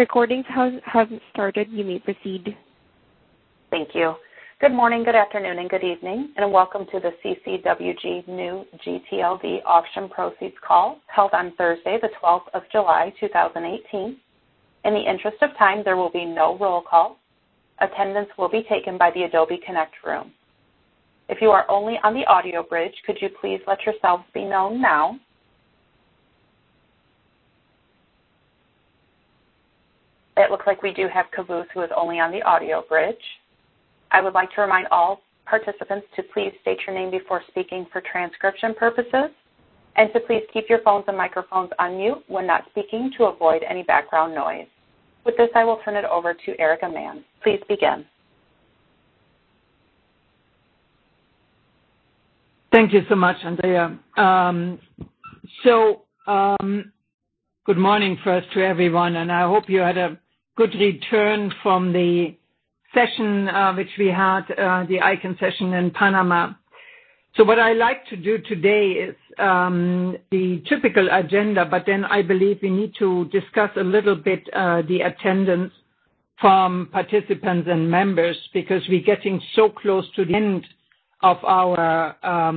Recordings have started. You may proceed. Thank you. Good morning, good afternoon, and good evening, and welcome to the CCWG New GTLD Auction Proceeds Call held on Thursday, the 12th of July, 2018. In the interest of time, there will be no roll call. Attendance will be taken by the Adobe Connect room. If you are only on the audio bridge, could you please let yourselves be known now? It looks like we do have Caboose, who is only on the audio bridge. I would like to remind all participants to please state your name before speaking for transcription purposes, and to please keep your phones and microphones on mute when not speaking to avoid any background noise. With this, I will turn it over to Erica Mann. Please begin. Thank you so much, Andrea. Good morning first to everyone, and I hope you had a good return from the session which we had, the ICANN session in Panama. So what I like to do today is the typical agenda, but then I believe we need to discuss a little bit the attendance from participants and members, because we're getting so close to the end of our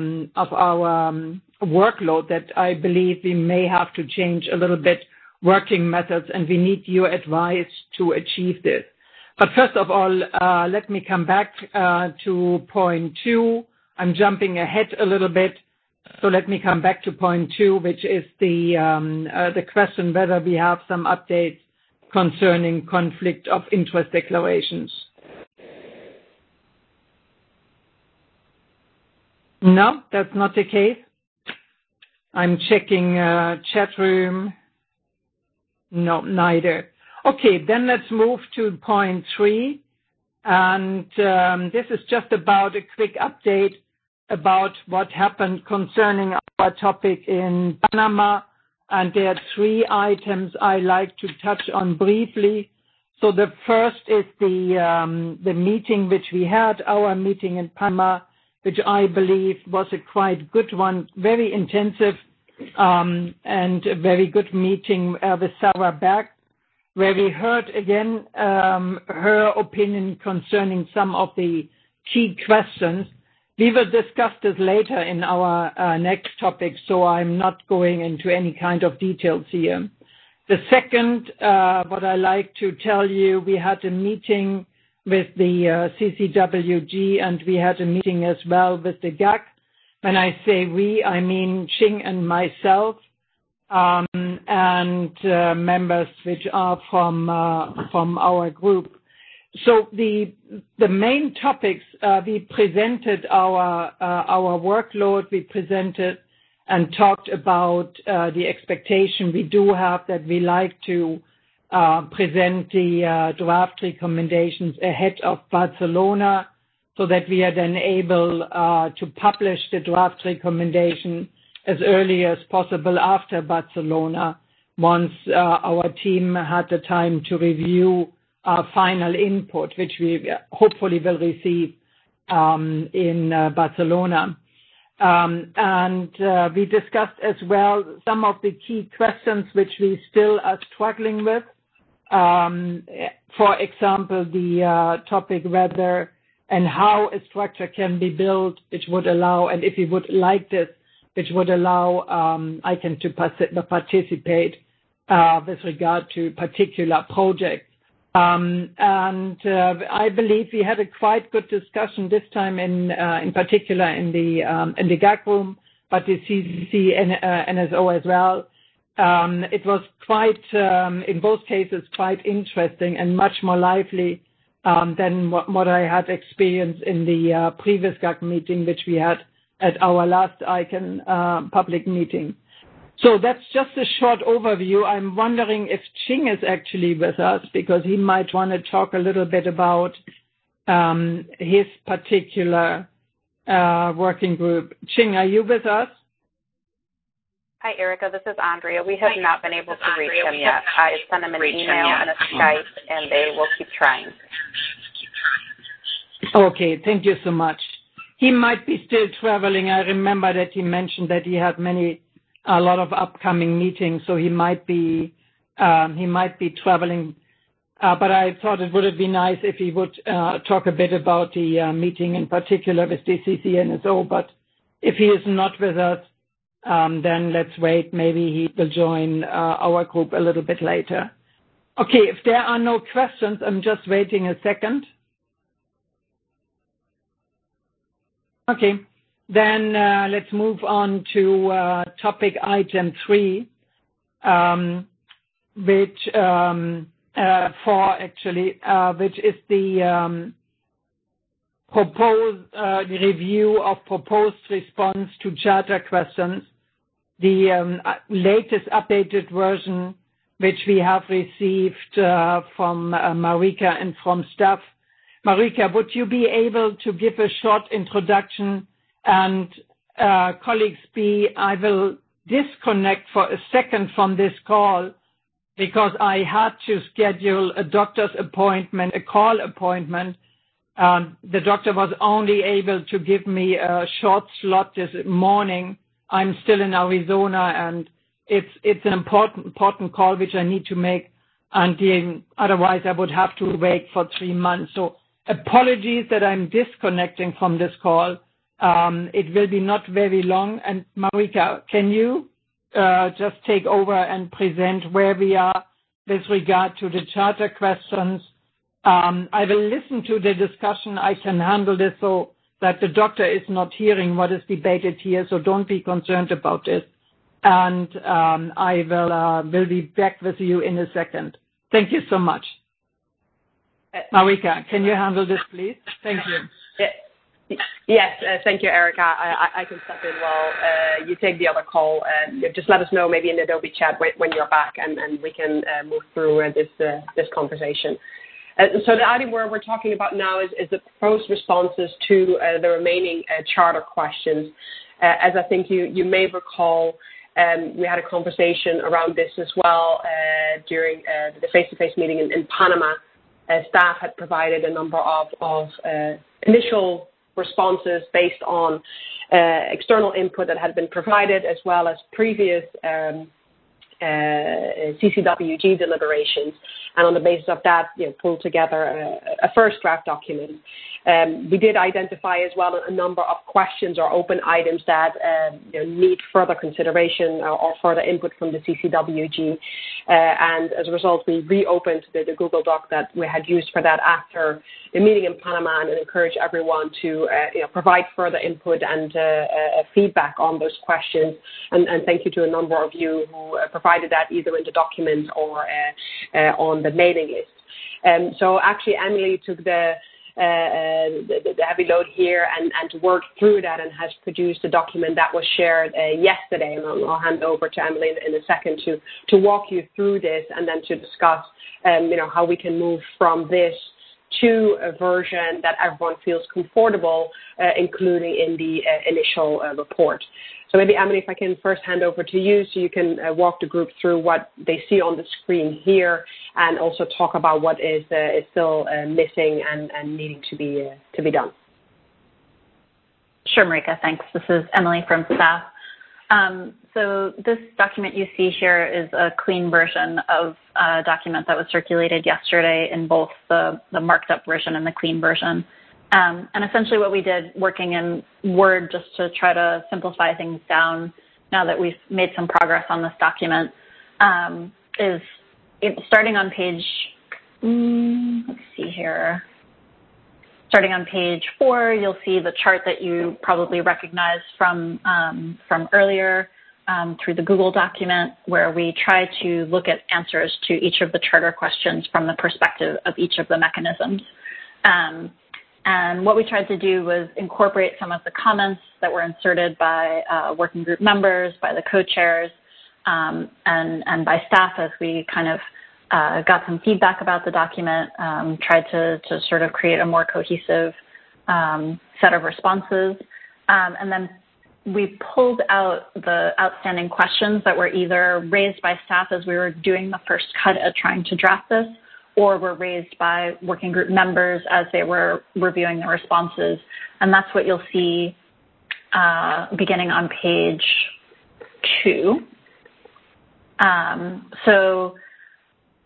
workload that I believe we may have to change a little bit working methods, and we need your advice to achieve this. But first of all, let me come back to point 2. I'm jumping ahead a little bit, so let me come back to point 2, which is the question whether we have some updates concerning conflict of interest declarations. No, that's not the case. I'm checking chat room. No, neither. Okay, then let's move to point 3. And this is just about a quick update about what happened concerning our topic in Panama. And there are 3 items I like to touch on briefly. So the first is the meeting which we had, our meeting in Panama, which I believe was a quite good one, very intensive, and a very good meeting with Sarah Berg, where we heard again her opinion concerning some of the key questions. We will discuss this later in our next topic, so I'm not going into any kind of details here. The second, what I like to tell you, we had a meeting with the CCWG, and we had a meeting as well with the GAC. When I say we, I mean Ching and myself, and members which are from our group. So the main topics, we presented our workload, we presented and talked about the expectation we do have that we like to present the draft recommendations ahead of Barcelona, so that we are then able to publish the draft recommendation as early as possible after Barcelona, once our team had the time to review our final input, which we hopefully will receive in Barcelona. And we discussed as well some of the key questions which we still are struggling with. For example, the topic whether and how a structure can be built, which would allow, and if you would like this, which would allow ICANN to participate with regard to particular projects. And I believe we had a quite good discussion this time, in particular in the GAC room, but the CCC NSO as well. It was quite, in both cases, quite interesting and much more lively than what I had experienced in the previous GAC meeting, which we had at our last ICANN public meeting. So that's just a short overview. I'm wondering if Ching is actually with us, because he might want to talk a little bit about his particular working group. Ching, are you with us? Hi, Erica. This is Andrea. We have not been able to reach him yet. I sent him an email and a Skype, and they will keep trying. Okay, thank you so much. He might be still traveling. I remember that he mentioned that he had a lot of upcoming meetings, so he might be traveling. but I thought it would be nice if he would talk a bit about the meeting in particular with the CCNSO. But if he is not with us, then let's wait. Maybe he will join our group a little bit later. Okay, if there are no questions, I'm just waiting a second. Okay, then let's move on to topic item 3, which which is the proposed review of proposed response to charter questions, the latest updated version, which we have received from Marika and from staff. Marika, would you be able to give a short introduction? And colleagues B, I will disconnect for a second from this call because I had to schedule a doctor's appointment, a call appointment. The doctor was only able to give me a short slot this morning. I'm still in Arizona, and it's an important call which I need to make, and otherwise I would have to wait for 3 months. So apologies that I'm disconnecting from this call. It will be not very long. And Marika, can you just take over and present where we are with regard to the charter questions? I will listen to the discussion. I can handle this so that the doctor is not hearing what is debated here, so don't be concerned about this. And I will be back with you in a second. Thank you so much. Marika, can you handle this, please? Thank you. Yes, thank you, Erica. I can step in while you take the other call. Just let us know maybe in Adobe chat when you're back, and we can move through this conversation. So the item we're talking about now is the proposed responses to the remaining charter questions. As I think you may recall, we had a conversation around this as well during the face-to-face meeting in Panama. Staff had provided a number of initial responses based on external input that had been provided, as well as previous CCWG deliberations, and on the basis of that, pulled together a first draft document. We did identify as well a number of questions or open items that need further consideration or further input from the CCWG, and as a result, we reopened the Google Doc that we had used for that after the meeting in Panama, and encourage everyone to provide further input and feedback on those questions. And thank you to a number of you who provided that either in the document or on the mailing list. So actually, Emily took the heavy load here and worked through that, and has produced a document that was shared yesterday. And I'll hand over to Emily in a second to walk you through this, and then to discuss how we can move from this to a version that everyone feels comfortable including in the initial report. So maybe, Emily, if I can first hand over to you so you can walk the group through what they see on the screen here, and also talk about what is still missing and needing to be done. Sure, Marika, thanks. This is Emily from staff. So this document you see here is a clean version of a document that was circulated yesterday in both the marked up version and the clean version. And essentially what we did, working in Word just to try to simplify things down now that we've made some progress on this document, is starting on page, let's see here. Starting on page 4, you'll see the chart that you probably recognize from earlier through the Google document, where we try to look at answers to each of the charter questions from the perspective of each of the mechanisms. And what we tried to do was incorporate some of the comments that were inserted by working group members, by the co-chairs, and by staff as we kind of got some feedback about the document, tried to sort of create a more cohesive set of responses. And then we pulled out the outstanding questions that were either raised by staff as we were doing the first cut at trying to draft this, or were raised by working group members as they were reviewing the responses. And that's what you'll see beginning on page 2. So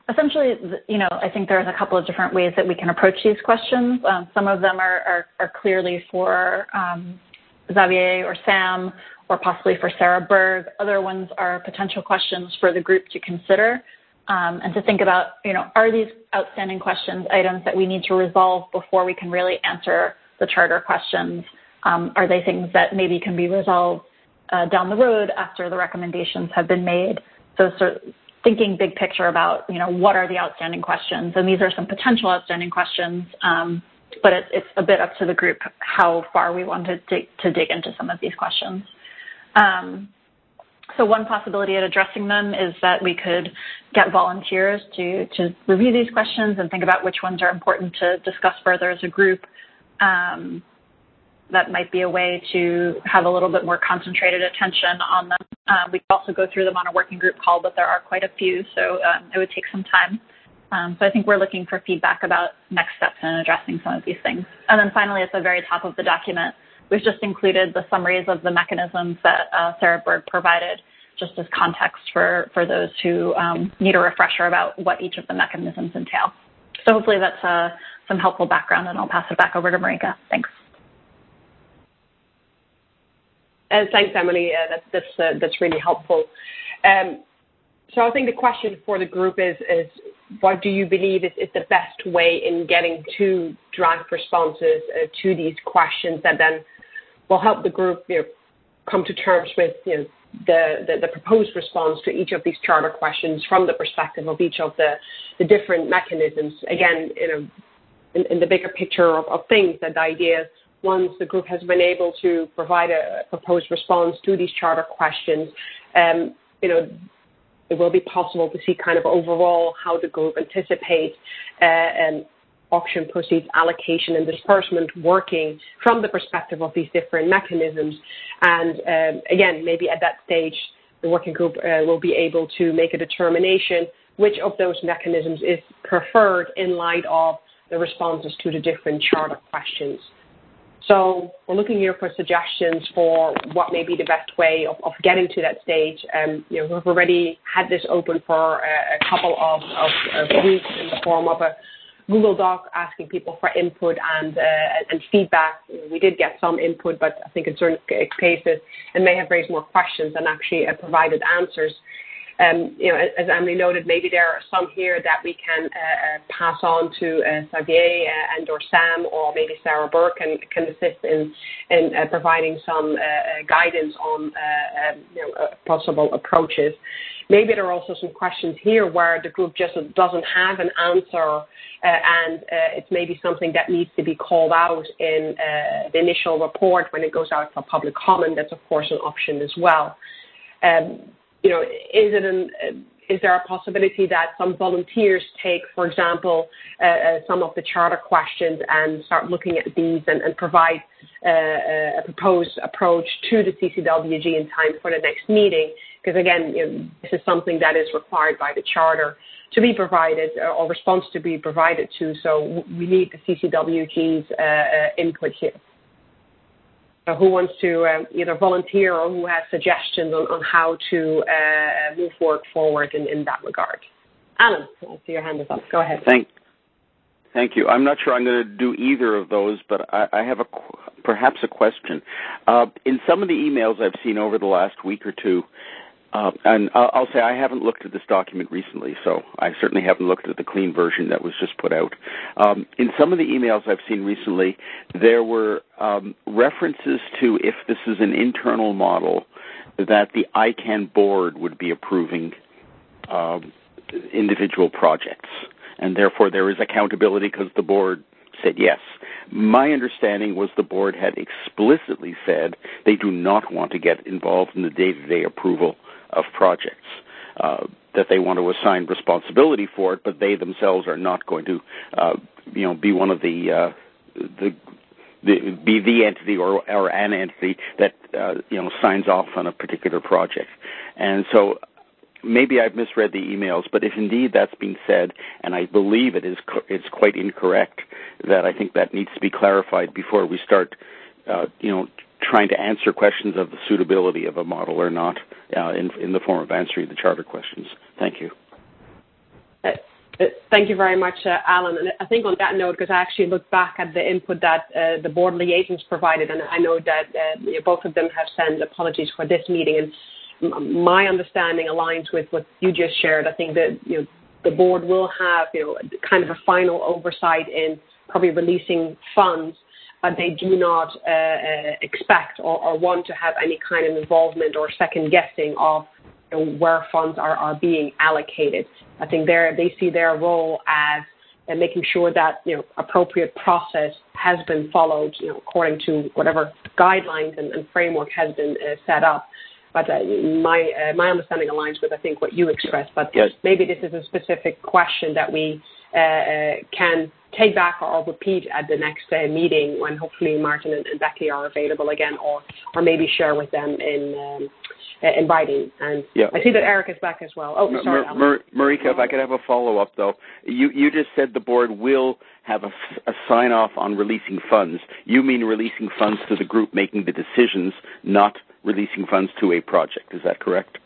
essentially, I think there's a couple of different ways that we can approach these questions. Some of them are clearly for Xavier or Sam, or possibly for Sarah Berg. Other ones are potential questions for the group to consider and to think about, are these outstanding questions items that we need to resolve before we can really answer the charter questions? Are they things that maybe can be resolved down the road after the recommendations have been made? So thinking big picture about, what are the outstanding questions? And these are some potential outstanding questions, but it's a bit up to the group how far we want to dig into some of these questions. So one possibility at addressing them is that we could get volunteers to review these questions and think about which ones are important to discuss further as a group. That might be a way to have a little bit more concentrated attention on them. We could also go through them on a working group call, but there are quite a few, so it would take some time. So I think we're looking for feedback about next steps in addressing some of these things. And then finally, at the very top of the document, we've just included the summaries of the mechanisms that Sarah Berg provided, just as context for those who need a refresher about what each of the mechanisms entail. So hopefully that's some helpful background, and I'll pass it back over to Marika. Thanks. Thanks, Emily. That's really helpful. So I think the question for the group is what do you believe is the best way in getting to draft responses to these questions that then will help the group come to terms with the proposed response to each of these charter questions from the perspective of each of the different mechanisms. Again, in the bigger picture of things, that the idea, once the group has been able to provide a proposed response to these charter questions, it will be possible to see kind of overall how the group anticipates auction proceeds allocation and disbursement working from the perspective of these different mechanisms. And again, maybe at that stage, the working group will be able to make a determination which of those mechanisms is preferred in light of the responses to the different charter questions. So we're looking here for suggestions for what may be the best way of getting to that stage. We've already had this open for a couple of weeks in the form of a Google Doc asking people for input and feedback. We did get some input, but I think in certain cases it may have raised more questions than actually provided answers. As Emily noted, maybe there are some here that we can pass on to Xavier and or Sam, or maybe Sarah Berg can assist in providing some guidance on possible approaches. Maybe there are also some questions here where the group just doesn't have an answer, and it's maybe something that needs to be called out in the initial report when it goes out for public comment. That's, of course, an option as well. Is there a possibility that some volunteers take, for example, some of the charter questions and start looking at these and provide a proposed approach to the CCWG in time for the next meeting? Because again, this is something that is required by the charter to be provided, or response to be provided to. So we need the CCWG's input here. Who wants to either volunteer or who has suggestions on how to move work forward in that regard? Alan, I see your hand is up. Go ahead. Thank you. I'm not sure I'm going to do either of those, but I have perhaps a question. In some of the emails I've seen over the last week or two, and I'll say I haven't looked at this document recently, so I certainly haven't looked at the clean version that was just put out. In some of the emails I've seen recently, there were references to, if this is an internal model, that the ICANN board would be approving individual projects, and therefore there is accountability because the board said yes. My understanding was the board had explicitly said they do not want to get involved in the day-to-day approval of projects, that they want to assign responsibility for it, but they themselves are not going to, be one of be the entity or an entity that signs off on a particular project. And so maybe I've misread the emails, but if indeed that's been said, and I believe it's quite incorrect, that I think that needs to be clarified before we start, trying to answer questions of the suitability of a model or not in the form of answering the charter questions. Thank you. Thank you very much, Alan. And I think on that note, because I actually looked back at the input that the board liaisons provided, and I know that both of them have sent apologies for this meeting. And my understanding aligns with what you just shared. I think that the board will have kind of a final oversight in probably releasing funds, but they do not expect or want to have any kind of involvement or second guessing of where funds are being allocated. I think they see their role as making sure that appropriate process has been followed according to whatever guidelines and framework has been set up. But my understanding aligns with I think what you expressed. But yes. Maybe this is a specific question that we can take back or repeat at the next meeting when hopefully Martin and Becky are available again, or maybe share with them in writing. And I see that Eric is back as well. Oh, sorry, Marika, if I could have a follow-up, though. You just said the board will have a sign-off on releasing funds. You mean releasing funds to the group making the decisions, not releasing funds to a project. Is that correct?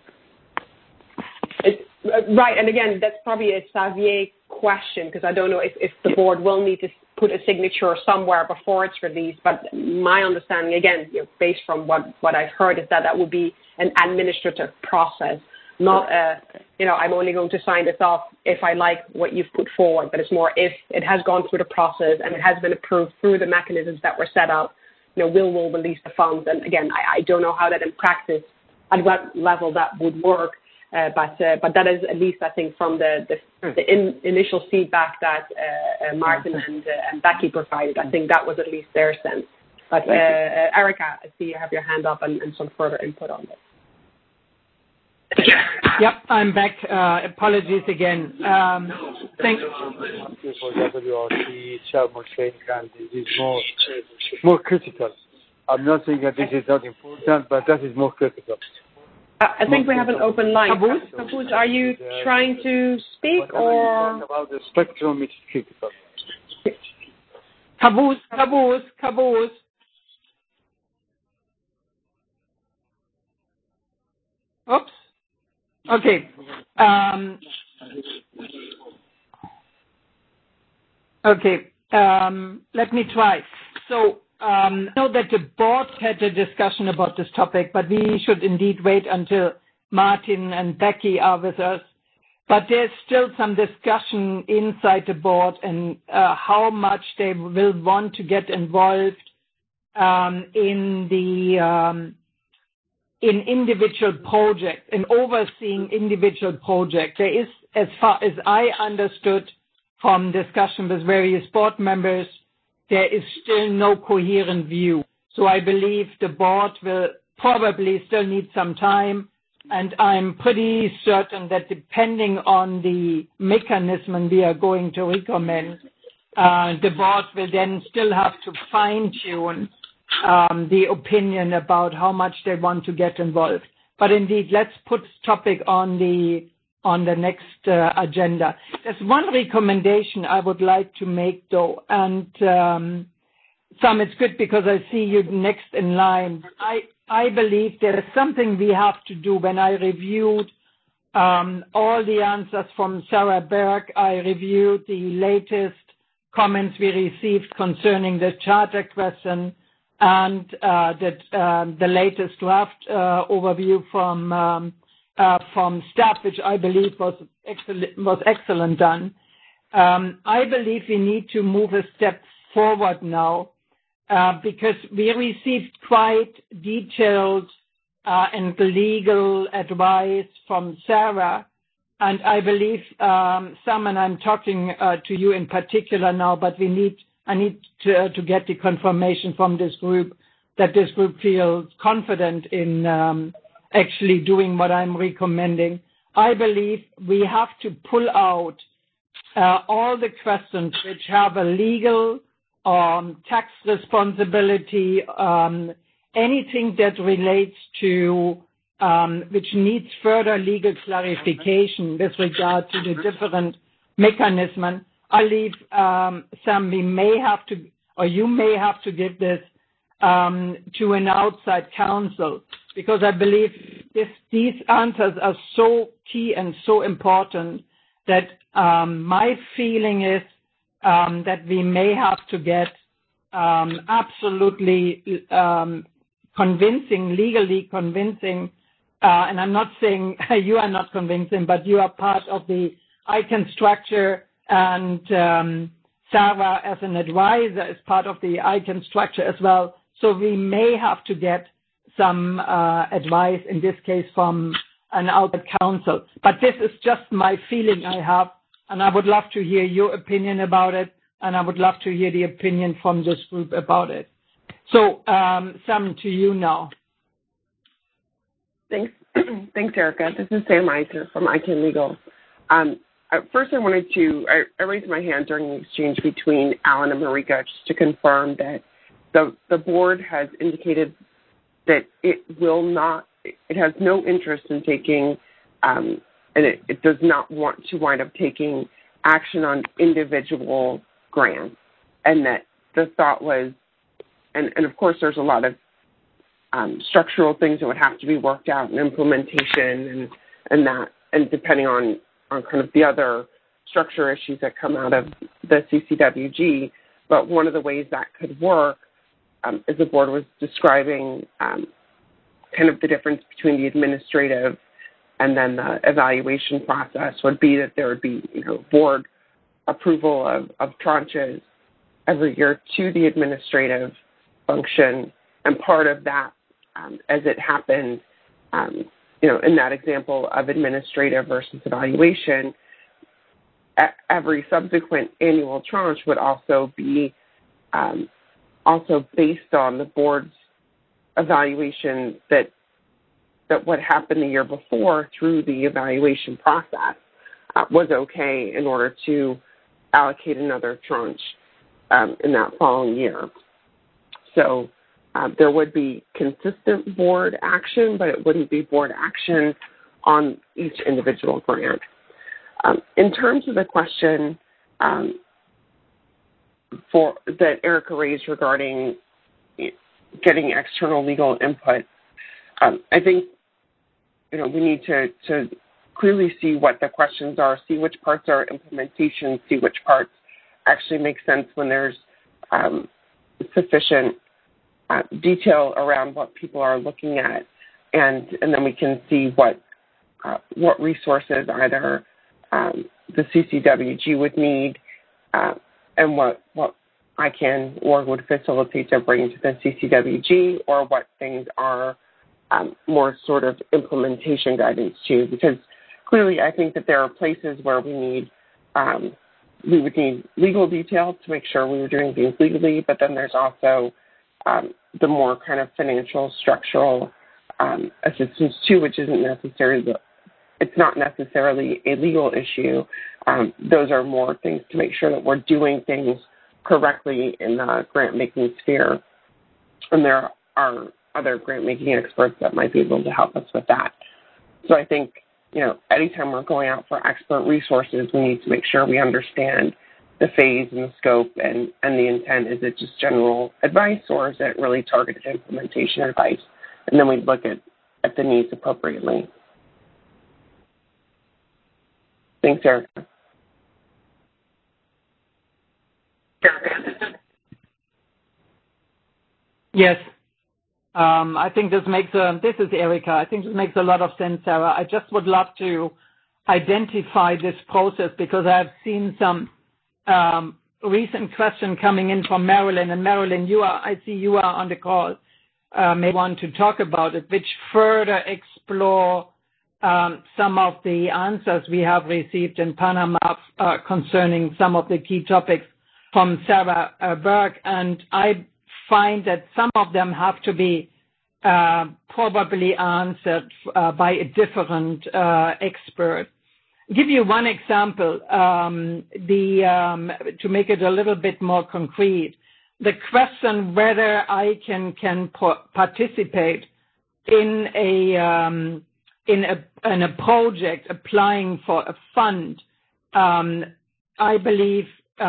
Right, and again, that's probably a Xavier question, because I don't know if the board will need to put a signature somewhere before it's released, but my understanding, again, based from what I've heard, is that would be an administrative process, not I'm only going to sign this off if I like what you've put forward, but it's more if it has gone through the process and it has been approved through the mechanisms that were set up, we'll release the funds. And again, I don't know how that in practice, at what level that would work, but that is at least, I think, from the initial feedback that Martin and Becky provided. I think that was at least their sense. But Erica, I see you have your hand up and some further input on this. Yep, I'm back. Apologies again. Thanks. For WRC, Chairman Shane Candy, is more critical. I'm not saying that this is not important, but that is more critical. I think we have an open line. Caboose, are you trying to speak or? About the spectrum, it's critical. Caboose. Oops. Okay. Let me try. So, I know that the board had a discussion about this topic, but we should indeed wait until Martin and Becky are with us. But there's still some discussion inside the board and how much they will want to get involved in individual projects, in overseeing individual projects. There is, as far as I understood from discussion with various board members, there is still no coherent view. So I believe the board will probably still need some time, and I'm pretty certain that depending on the mechanism we are going to recommend, the board will then still have to fine-tune the opinion about how much they want to get involved. But indeed, let's put this topic on the next agenda. There's one recommendation I would like to make, though, and Sam, it's good because I see you next in line. I believe there is something we have to do. When I reviewed all the answers from Sarah Berg, I reviewed the latest comments we received concerning the charter question, and the latest draft overview from staff, which I believe was excellent done. I believe we need to move a step forward now because we received quite detailed and legal advice from Sarah, and I believe Sam, and I'm talking to you in particular now, but I need to get the confirmation from this group that this group feels confident in actually doing what I'm recommending. I believe we have to pull out all the questions which have a legal tax responsibility, anything that relates to which needs further legal clarification with regard to the different mechanisms. I leave, Sam, we may have to, or you may have to give this to an outside counsel, because I believe these answers are so key and so important that My feeling is that we may have to get absolutely convincing, legally convincing, and I'm not saying you are not convincing, but you are part of the ICANN structure, and Sarah as an advisor is part of the ICANN structure as well. So we may have to get some advice, in this case from an outside counsel. But this is just my feeling I have, and I would love to hear your opinion about it, and I would love to hear the opinion from this group about it. So, Sam, to you now. Thanks, Erica. This is Sam Eisner from ICANN Legal. First, I raised my hand during the exchange between Alan and Marika just to confirm that the board has indicated that it has no interest in taking, and it does not want to wind up taking action on individual grants, and that the thought was, and of course there's a lot of structural things that would have to be worked out and implementation and depending on kind of the other structure issues that come out of the CCWG. But one of the ways that could work, as the board was describing kind of the difference between the administrative and then the evaluation process, would be that there would be board approval of tranches every year to the administrative function. And part of that, as it happened, in that example of administrative versus evaluation, every subsequent annual tranche would also be also based on the board's evaluation that what happened the year before through the evaluation process was okay in order to allocate another tranche in that following year. So there would be consistent board action, but it wouldn't be board action on each individual grant. In terms of the question that Erica raised regarding getting external legal input, I think we need to clearly see what the questions are, see which parts are implementation, see which parts actually make sense when there's sufficient detail around what people are looking at, and then we can see what resources either the CCWG would need and what ICANN or would facilitate to bring to the CCWG, or what things are more sort of implementation guidance to. Because clearly I think that there are places where we would need legal detail to make sure we were doing things legally, but then there's also the more kind of financial structural assistance too, which isn't necessarily it's not necessarily a legal issue. Those are more things to make sure that we're doing things correctly in the grant-making sphere. And there are other grant-making experts that might be able to help us with that. So I think, anytime we're going out for expert resources, we need to make sure we understand the phase and the scope and the intent. Is it just general advice, or is it really targeted implementation advice? And then we look at the needs appropriately. Thanks, Erica. Yes. I think this is Erica. I think this makes a lot of sense, Sarah. I just would love to identify this process, because I've seen some recent question coming in from Marilyn. And Marilyn, I see you are on the call, may want to talk about it, which further explore some of the answers we have received in Panama concerning some of the key topics from Sarah Berg. And I find that some of them have to be probably answered by a different expert. Give you one example, to make it a little bit more concrete. The question whether I can participate in a project applying for a fund. I believe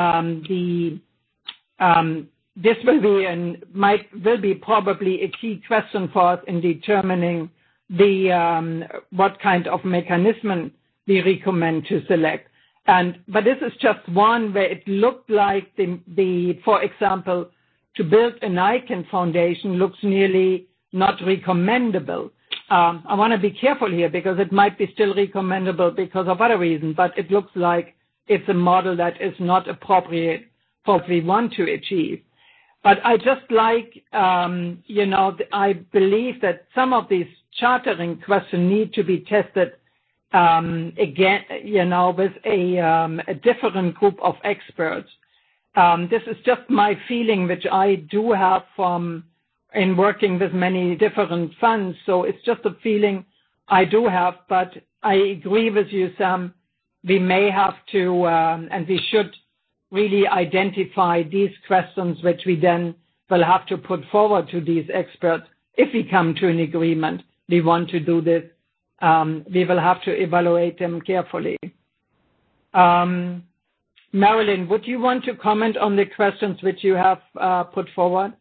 this will be probably a key question for us in determining what kind of mechanism we recommend to select. But this is just one where it looked like for example, to build an ICANN foundation looks nearly not recommendable. I want to be careful here because it might be still recommendable because of other reasons, but it looks like it's a model that is not appropriate for what we want to achieve. But I just like, I believe that some of these chartering questions need to be tested again, with a different group of experts. This is just my feeling, which I do have in working with many different funds. So it's just a feeling I do have, but I agree with you, Sam. We may have to, and we should really identify these questions, which we then will have to put forward to these experts. If we come to an agreement, we want to do this. We will have to evaluate them carefully. Marilyn, would you want to comment on the questions which you have put forward?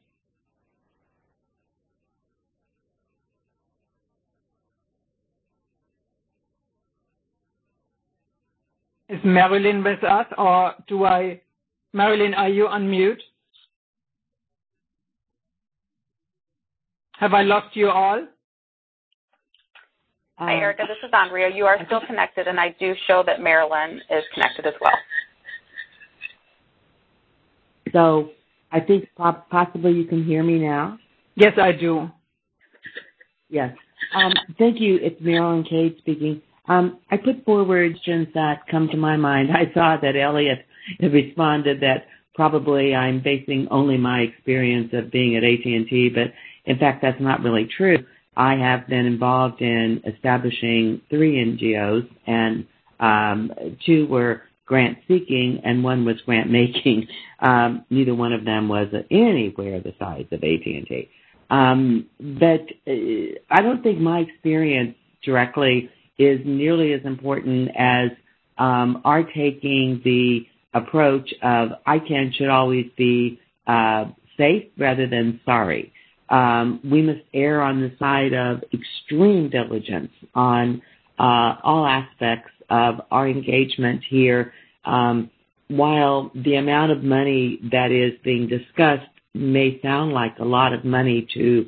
Is Marilyn with us, or Marilyn, are you on mute? Have I lost you all? Hi, Erica. This is Andrea. You are still connected, and I do show that Marilyn is connected as well. So I think possibly you can hear me now. Yes, I do. Yes. Thank you. It's Marilyn Cade speaking. I put forward questions that come to my mind. I saw that Elliot had responded that probably I'm basing only my experience of being at AT&T, but in fact, that's not really true. I have been involved in establishing 3 NGOs, and 2 were grant-seeking, and 1 was grant-making. Neither one of them was anywhere the size of AT&T. But I don't think my experience directly is nearly as important as our taking the approach of ICANN should always be safe rather than sorry. We must err on the side of extreme diligence on all aspects of our engagement here. While the amount of money that is being discussed may sound like a lot of money to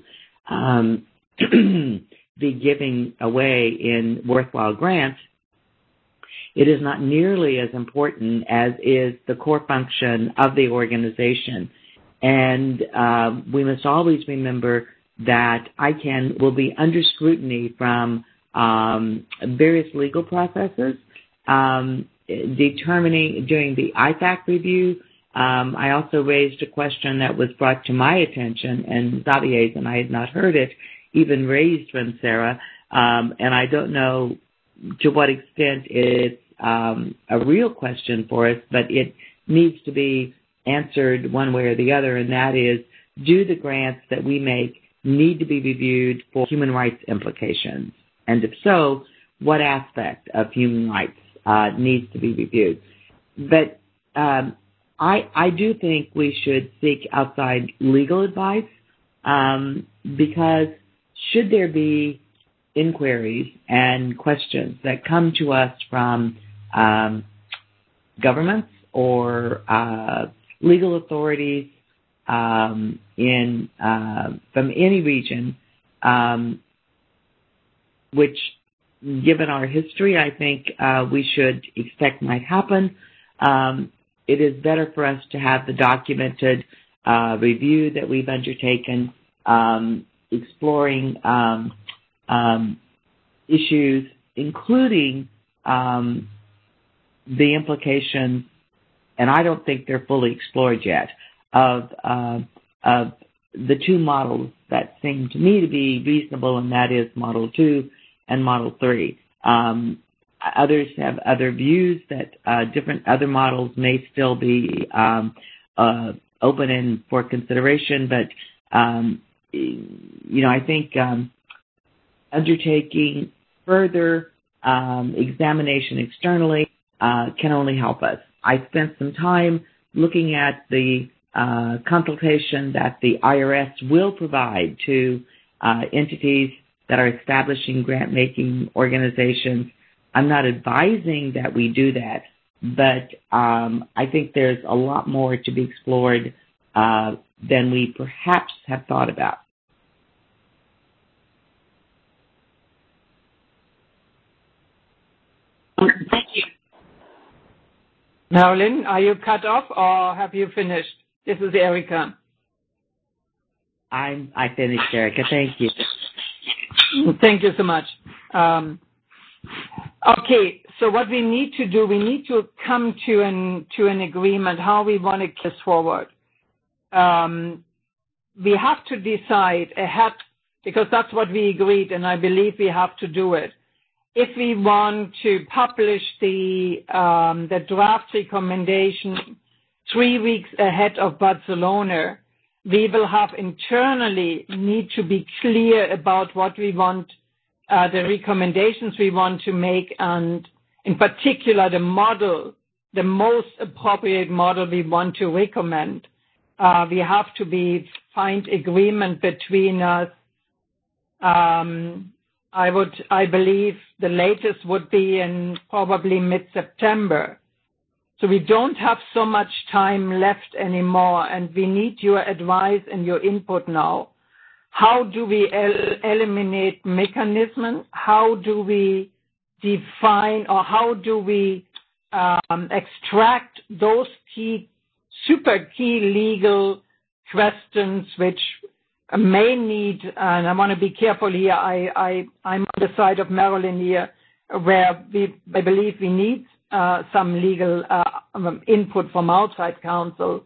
be giving away in worthwhile grants, it is not nearly as important as is the core function of the organization. And we must always remember that ICANN will be under scrutiny from various legal processes, determining during the IFAC review. I also raised a question that was brought to my attention, and Xavier's, and I had not heard it even raised from Sarah, and I don't know to what extent it's a real question for us, but it needs to be answered one way or the other, and that is, do the grants that we make need to be reviewed for human rights implications? And if so, what aspect of human rights needs to be reviewed? But I do think we should seek outside legal advice because should there be inquiries and questions that come to us from governments or legal authorities from any region, which, given our history, I think we should expect might happen. It is better for us to have the documented review that we've undertaken, exploring issues, including the implications, and I don't think they're fully explored yet, of the 2 models that seem to me to be reasonable, and that is Model 2 and Model 3. Others have other views that different other models may still be open and for consideration, but I think undertaking further examination externally can only help us. I spent some time looking at the consultation that the IRS will provide to entities that are establishing grant-making organizations. I'm not advising that we do that, but I think there's a lot more to be explored than we perhaps have thought about. Thank you. Marilyn, are you cut off or have you finished? This is Erica. I finished, Erica. Thank you. Thank you so much. Okay, so what we need to do, we need to come to an agreement how we want to kiss forward. We have to decide ahead, because that's what we agreed, and I believe we have to do it. If we want to publish the draft recommendation 3 weeks ahead of Barcelona, we will have internally need to be clear about what we want, the recommendations we want to make, and in particular the model, the most appropriate model we want to recommend. We have to find agreement between us. I believe the latest would be in probably mid-September. So we don't have so much time left anymore, and we need your advice and your input now. How do we eliminate mechanism? How do we define, or how do we extract those super key legal questions which may need, and I want to be careful here, I'm on the side of Marilyn here, where I believe we need some legal input from outside counsel.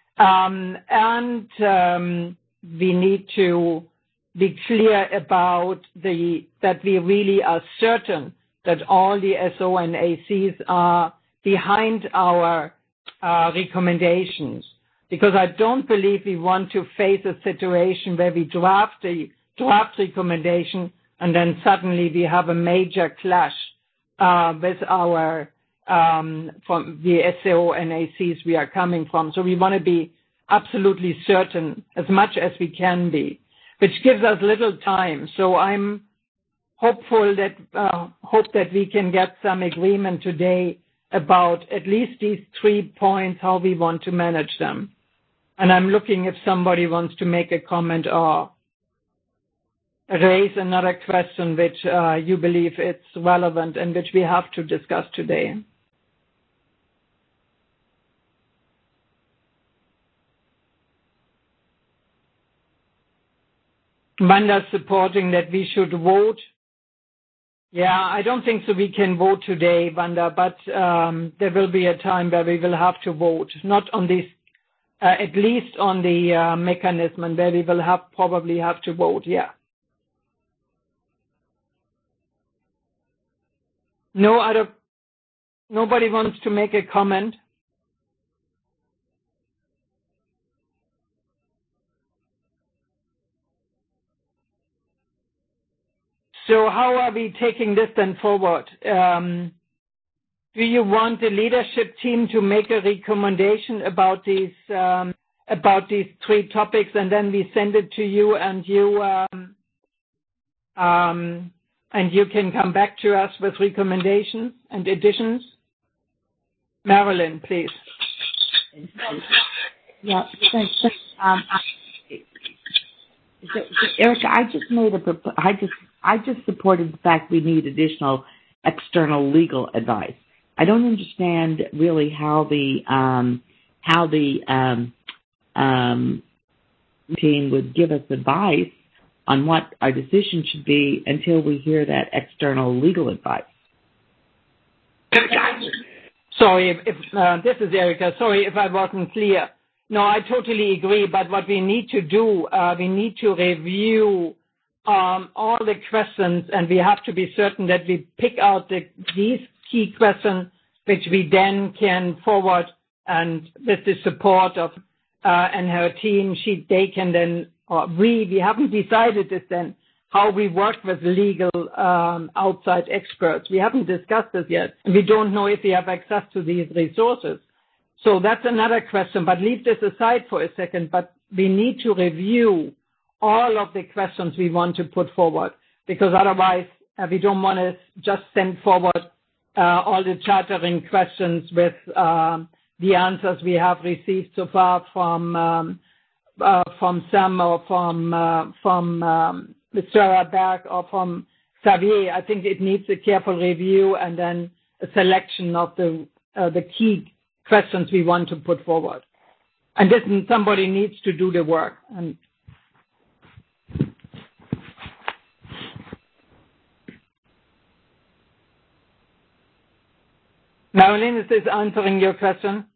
We need to be clear about that we really are certain that all the SO and ACs are behind our recommendations. Because I don't believe we want to face a situation where we draft the draft recommendation and then suddenly we have a major clash with our from the SO and ACs we are coming from. So we want to be absolutely certain as much as we can be, which gives us little time. So I'm hopeful that hope that we can get some agreement today about at least these 3 points, how we want to manage them. And I'm looking if somebody wants to make a comment or raise another question which you believe it's relevant and which we have to discuss today. Wanda's supporting that we should vote. Yeah, I don't think so we can vote today, Wanda, but there will be a time where we will have to vote, not on this, at least on the mechanism where we will probably have to vote, yeah. Nobody wants to make a comment? So how are we taking this then forward? Do you want the leadership team to make a recommendation about these 3 topics, and then we send it to you, and you can come back to us with recommendations and additions? Marilyn, please. Yeah, thanks. Erica, I just supported the fact we need additional external legal advice. I don't understand really how the team would give us advice on what our decision should be until we hear that external legal advice. Sorry, this is Erica. Sorry if I wasn't clear. No, I totally agree. But what we need to do, we need to review all the questions, and we have to be certain that we pick out these key questions, which we then can forward, and with the support of and her team, they can then, or we haven't decided this then, how we work with legal outside experts. We haven't discussed this yet, and we don't know if we have access to these resources. So that's another question, but leave this aside for a second. But we need to review all of the questions we want to put forward, because otherwise we don't want to just send forward all the chartering questions with the answers we have received so far from Sam or from Sarah Berg or from Xavier. I think it needs a careful review and then a selection of the key questions we want to put forward. And listen, somebody needs to do the work. And Marilyn, is this answering your question?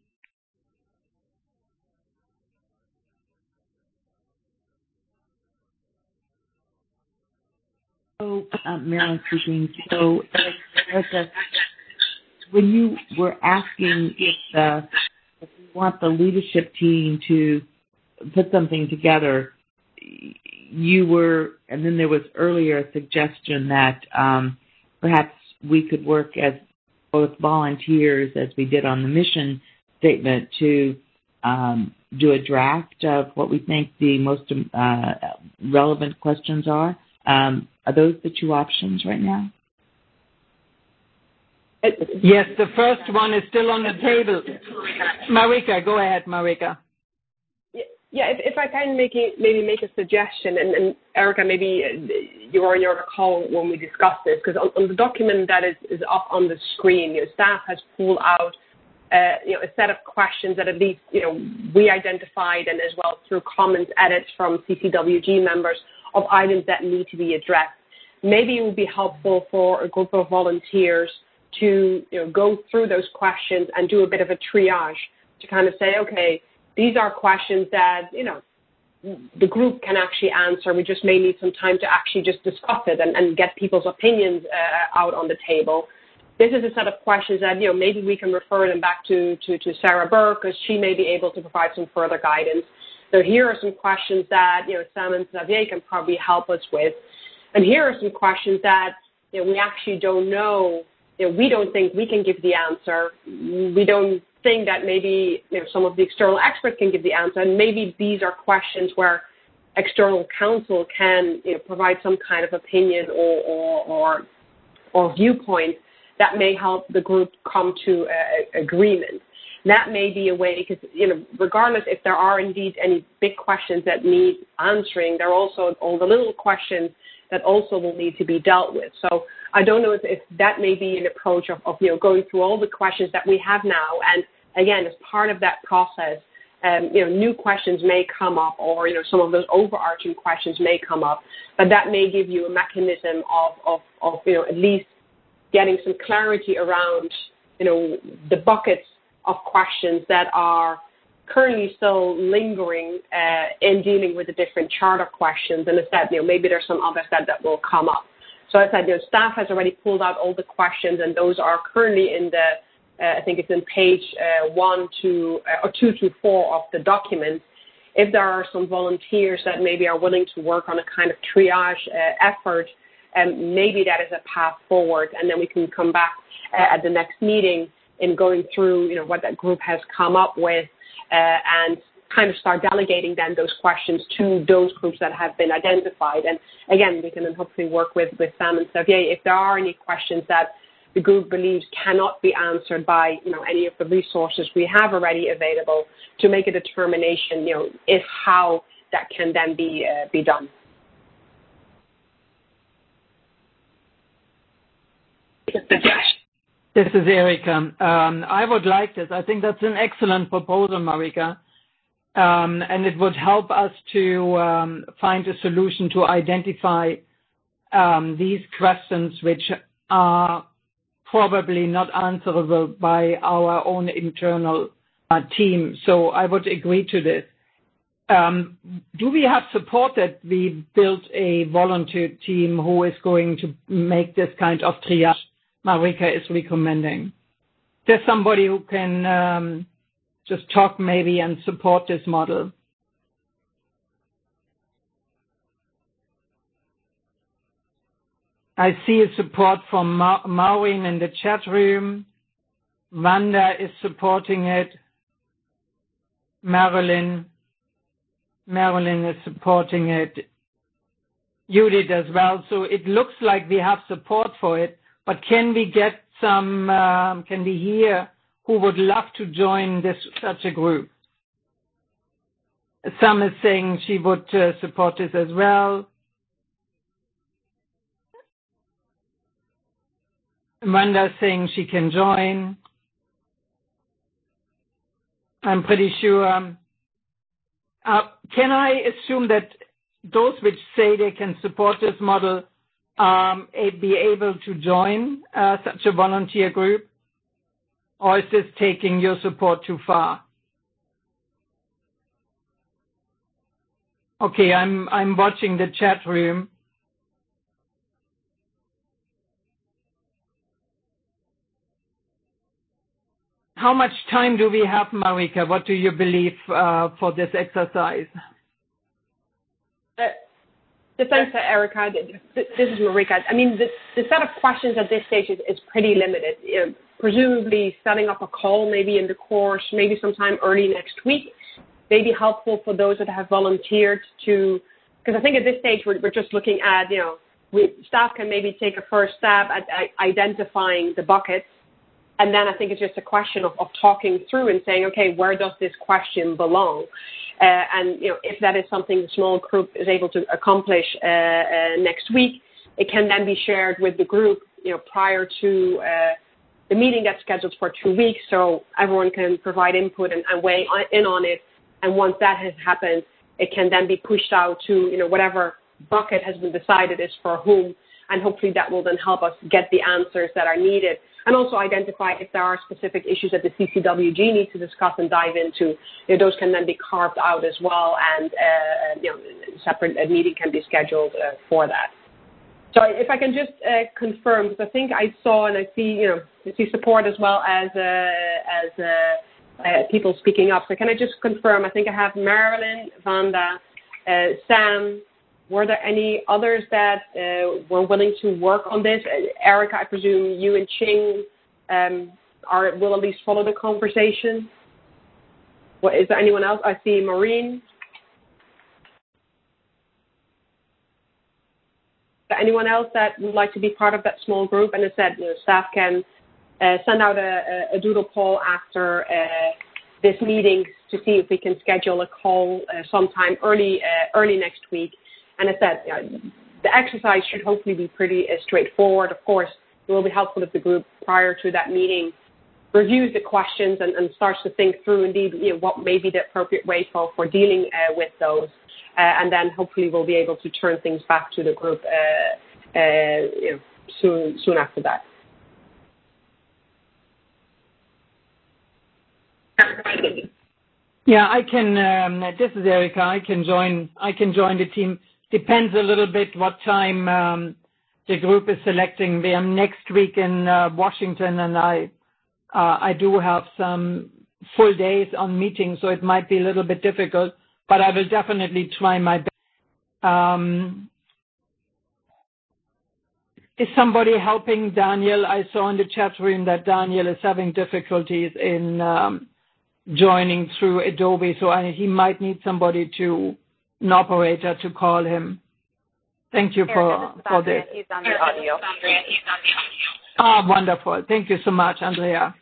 So, Marilyn speaking. So, Erica, when you were asking if we want the leadership team to put something together, you were, and then there was earlier a suggestion that perhaps we could work as both volunteers, as we did on the mission statement, to do a draft of what we think the most relevant questions are. Are those the two options right now? Yes, the first one is still on the table. Marika, go ahead, Marika. Yeah, if I can maybe make a suggestion, and Erica, maybe you were on your call when we discussed this, because on the document that is up on the screen, staff has pulled out a set of questions that at least we identified, and as well through comments, edits from CCWG members of items that need to be addressed. Maybe it would be helpful for a group of volunteers to go through those questions and do a bit of a triage to kind of say, okay, these are questions that the group can actually answer. We just may need some time to actually just discuss it and get people's opinions out on the table. This is a set of questions that maybe we can refer them back to Sarah Berg, because she may be able to provide some further guidance. So here are some questions that Sam and Xavier can probably help us with, and here are some questions that we actually don't know. We don't think we can give the answer. We don't think that maybe some of the external experts can give the answer, and maybe these are questions where external counsel can provide some kind of opinion or viewpoint that may help the group come to agreement. That may be a way, because regardless if there are indeed any big questions that need answering, there are also all the little questions that also will need to be dealt with. So I don't know if that may be an approach of going through all the questions that we have now, and again, as part of that process, new questions may come up, or some of those overarching questions may come up, but that may give you a mechanism of at least getting some clarity around the buckets of questions that are currently still lingering in dealing with the different charter questions, and instead maybe there's some others that will come up. So as I said, staff has already pulled out all the questions, and those are currently in the, I think it's in page 2 to 4 of the document. If there are some volunteers that maybe are willing to work on a kind of triage effort, maybe that is a path forward, and then we can come back at the next meeting in going through, what that group has come up with, and kind of start delegating then those questions to those groups that have been identified. And again, we can then hopefully work with Sam and Xavier if there are any questions that the group believes cannot be answered by any of the resources we have already available, to make a determination if how that can then be done. This is Erica. I would like this. I think that's an excellent proposal, Marika. And it would help us to find a solution to identify these questions which are probably not answerable by our own internal team. So I would agree to this. Do we have support that we built a volunteer team who is going to make this kind of triage Marika is recommending? There's somebody who can just talk maybe and support this model. I see a support from Maureen in the chat room. Wanda is supporting it. Marilyn is supporting it. Judith as well. So it looks like we have support for it, but can we get some, can we hear who would love to join such a group? Sam is saying she would support this as well. Amanda is saying she can join. I'm pretty sure. Can I assume that those which say they can support this model be able to join such a volunteer group? Or is this taking your support too far? Okay, I'm watching the chat room. How much time do we have, Marika? What do you believe for this exercise? Thanks, Erica. This is Marika. I mean, the set of questions at this stage is pretty limited. Presumably setting up a call maybe in the course, maybe sometime early next week, may be helpful for those that have volunteered to, because I think at this stage we're just looking at, staff can maybe take a first stab at identifying the buckets. And then I think it's just a question of talking through and saying, okay, where does this question belong? And if that is something the small group is able to accomplish next week, it can then be shared with the group, prior to the meeting that's scheduled for 2 weeks, so everyone can provide input and weigh in on it. And once that has happened, it can then be pushed out to whatever bucket has been decided is for whom, and hopefully that will then help us get the answers that are needed. And also identify if there are specific issues that the CCWG needs to discuss and dive into. Those can then be carved out as well, and separate meeting can be scheduled for that. So if I can just confirm, because I think I saw and I see support as well as people speaking up. So can I just confirm? I think I have Marilyn, Vanda, Sam. Were there any others that were willing to work on this? Erica, I presume you and Ching will at least follow the conversation. Is there anyone else? I see Maureen. Is there anyone else that would like to be part of that small group? And as I said, staff can send out a doodle poll after this meeting to see if we can schedule a call sometime early next week. And as I said, the exercise should hopefully be pretty straightforward. Of course, it will be helpful if the group prior to that meeting reviews the questions and starts to think through indeed what may be the appropriate way for dealing with those. And then hopefully we'll be able to turn things back to the group soon after that. Yeah, I can. This is Erica. I can join the team. Depends a little bit what time the group is selecting. We are next week in Washington, and I do have some full days on meetings, so it might be a little bit difficult, but I will definitely try my best. Is somebody helping Daniel? I saw in the chat room that Daniel is having difficulties in joining through Adobe, so he might need somebody an operator to call him. Thank you for this. He's on the audio. Wonderful. Thank you so much, Andrea.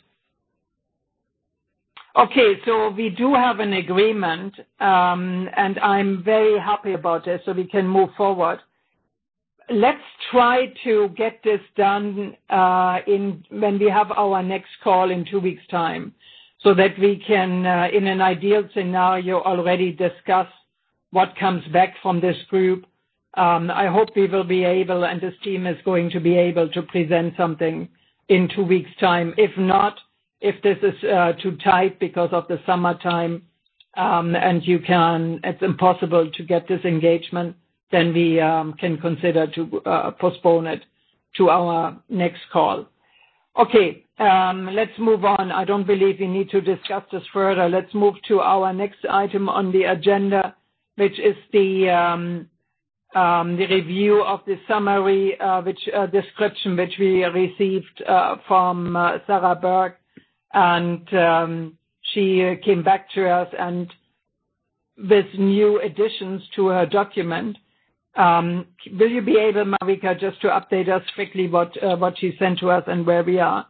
Okay, so we do have an agreement, and I'm very happy about this, so we can move forward. Let's try to get this done when we have our next call in 2 weeks' time, so that we can, in an ideal scenario, already discuss what comes back from this group. I hope we will be able, and this team is going to be able to present something in 2 weeks' time. If not, if this is too tight because of the summertime and it's impossible to get this engagement, then we can consider to postpone it to our next call. Okay, let's move on. I don't believe we need to discuss this further. Let's move to our next item on the agenda, which is the review of the summary, description which we received from Sarah Berg, and she came back to us and with new additions to her document. Will you be able, Marika, just to update us quickly what she sent to us and where we are?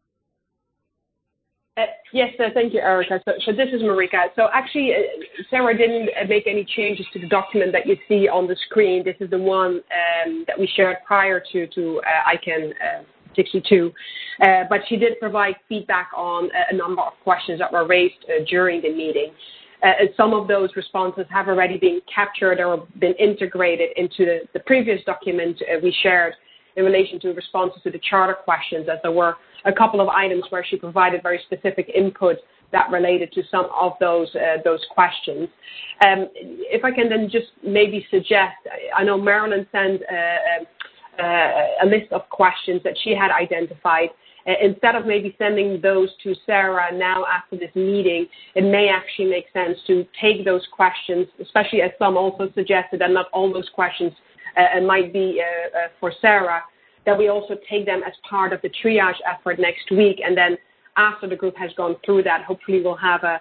Yes, thank you, Erica. So this is Marika. So actually, Sarah didn't make any changes to the document that you see on the screen. This is the one that we shared prior to ICANN 62. But she did provide feedback on a number of questions that were raised during the meeting. And some of those responses have already been captured or been integrated into the previous document we shared in relation to responses to the charter questions, as there were a couple of items where she provided very specific input that related to some of those questions. If I can then just maybe suggest, I know Marilyn sent a list of questions that she had identified. Instead of maybe sending those to Sarah now after this meeting, it may actually make sense to take those questions, especially as some also suggested that not all those questions might be for Sarah, that we also take them as part of the triage effort next week. And then after the group has gone through that, hopefully we'll have a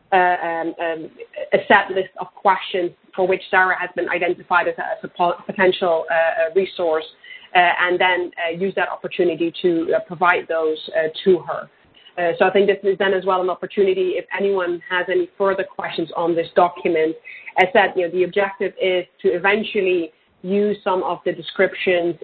set list of questions for which Sarah has been identified as a potential resource, and then use that opportunity to provide those to her. So I think this is then as well an opportunity if anyone has any further questions on this document. As said, the objective is to eventually use some of the descriptions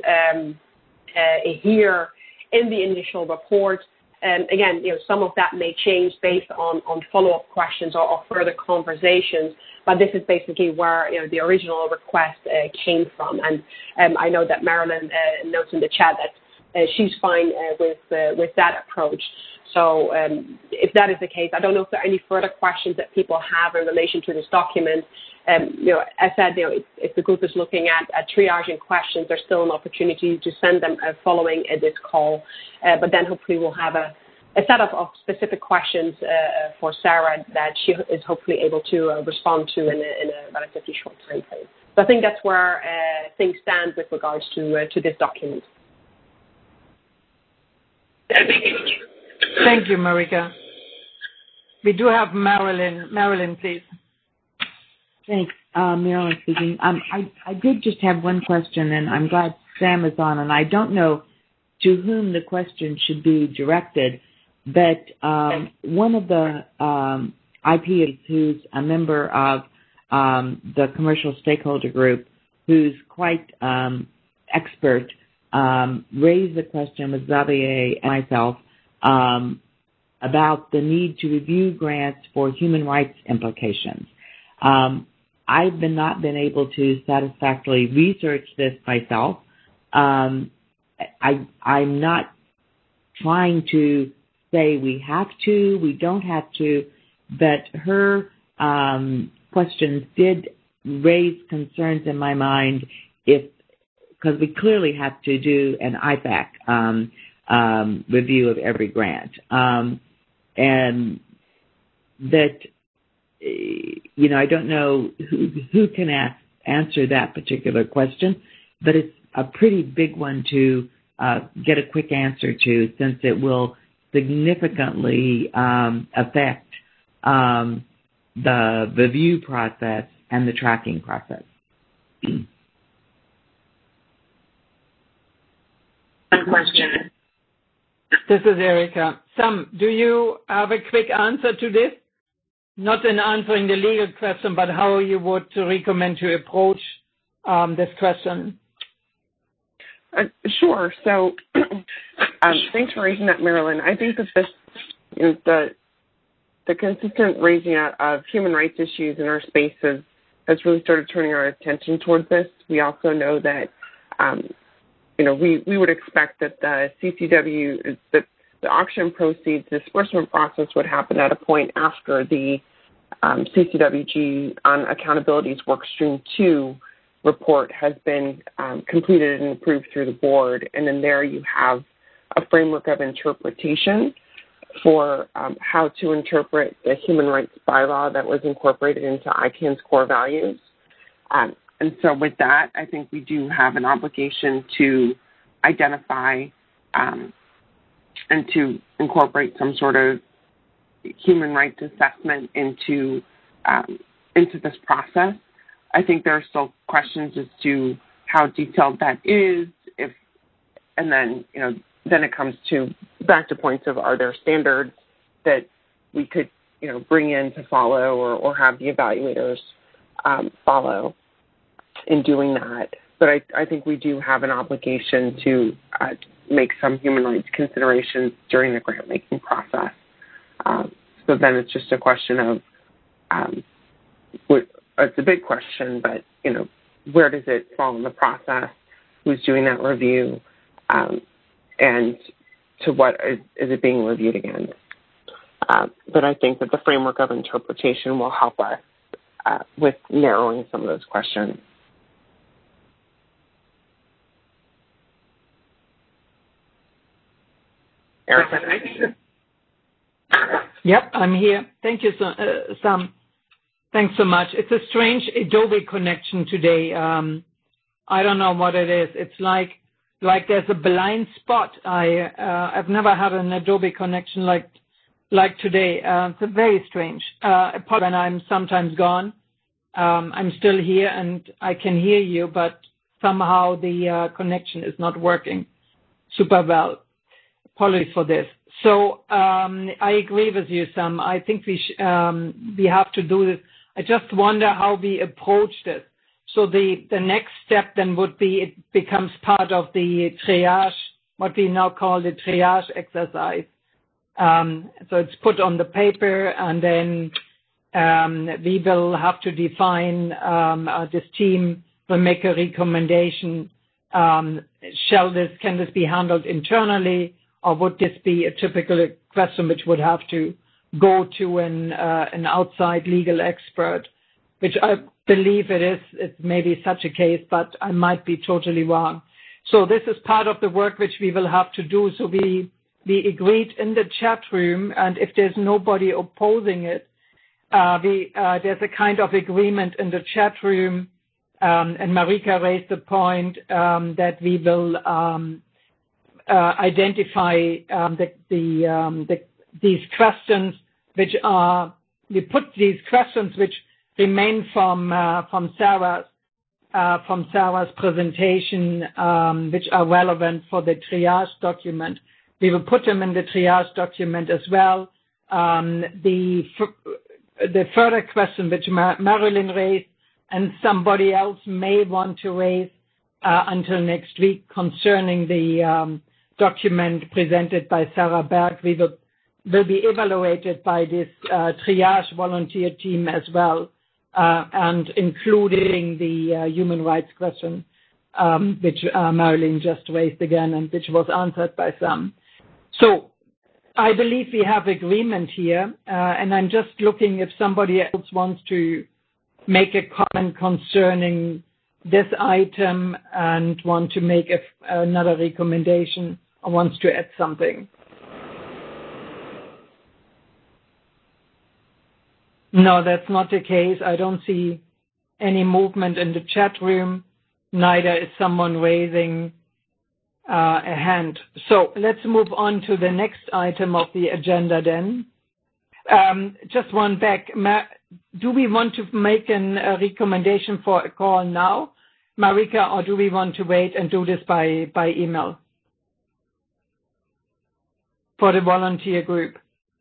here in the initial report. Again, some of that may change based on follow-up questions or further conversations, but this is basically where the original request came from. And I know that Marilyn notes in the chat that she's fine with that approach. So if that is the case, I don't know if there are any further questions that people have in relation to this document. As said, if the group is looking at triaging questions, there's still an opportunity to send them following this call. But then hopefully we'll have a set of specific questions for Sarah that she is hopefully able to respond to in a relatively short time frame. So I think that's where things stand with regards to this document. Thank you, Marika. We do have Marilyn. Marilyn, please. Thanks. Marilyn speaking. I did just have one question, and I'm glad Sam is on, and I don't know to whom the question should be directed, but one of the IPs who's a member of the commercial stakeholder group, who's quite expert, raised the question with Xavier and myself about the need to review grants for human rights implications. I've not been able to satisfactorily research this myself. I'm not trying to say we have to, we don't have to, but her questions did raise concerns in my mind because we clearly have to do an IPAC review of every grant. And that, I don't know who can answer that particular question, but it's a pretty big one to get a quick answer to, since it will significantly affect the review process and the tracking process. Question. This is Erica. Sam, do you have a quick answer to this? Not in answering the legal question, but how you would recommend to approach this question. Sure. So thanks for raising that, Marilyn. I think that this, the consistent raising of human rights issues in our space has really started turning our attention towards this. We also know that, we would expect that the CCW, that the auction proceeds disbursement process would happen at a point after the CCWG on Accountability's Workstream 2 report has been completed and approved through the board. And then there you have a framework of interpretation for how to interpret the human rights bylaw that was incorporated into ICANN's core values. And so with that, I think we do have an obligation to identify and to incorporate some sort of human rights assessment into this process. I think there are still questions as to how detailed that is, and then, then it comes back to points of, are there standards that we could, bring in to follow or have the evaluators follow in doing that. But I think we do have an obligation to make some human rights considerations during the grant-making process. So then it's just a question of, it's a big question, but, where does it fall in the process? Who's doing that review? And to what is it being reviewed against? But I think that the framework of interpretation will help us with narrowing some of those questions. Erica? Yep, I'm here. Thank you, Sam. Thanks so much. It's a strange Adobe connection today. I don't know what it is. It's like there's a blind spot. I've never had an Adobe connection like today. It's very strange. When I'm sometimes gone, I'm still here and I can hear you, but somehow the connection is not working super well. Apologies for this. So I agree with you, Sam. I think we have to do this. I just wonder how we approach this. So the next step then would be it becomes part of the triage, what we now call the triage exercise. So it's put on the paper, and then we will have to define, this team will make a recommendation. Can this be handled internally, or would this be a typical question which would have to go to an outside legal expert, which I believe it is. It's maybe such a case, but I might be totally wrong. So this is part of the work which we will have to do. So we agreed in the chat room, and if there's nobody opposing it, there's a kind of agreement in the chat room, and Marika raised the point that we will identify these questions we put these questions which remain from Sarah's presentation, which are relevant for the triage document. We will put them in the triage document as well. The further question which Marilyn raised and somebody else may want to raise until next week concerning the document presented by Sarah Berg, will be evaluated by this triage volunteer team as well, and including the human rights question, which Marilyn just raised again and which was answered by Sam. So I believe we have agreement here, and I'm just looking if somebody else wants to make a comment concerning this item and want to make another recommendation or wants to add something. No, that's not the case. I don't see any movement in the chat room. Neither is someone raising a hand. So let's move on to the next item of the agenda then. Just one back. Do we want to make a recommendation for a call now, Marika, or do we want to wait and do this by email for the volunteer group?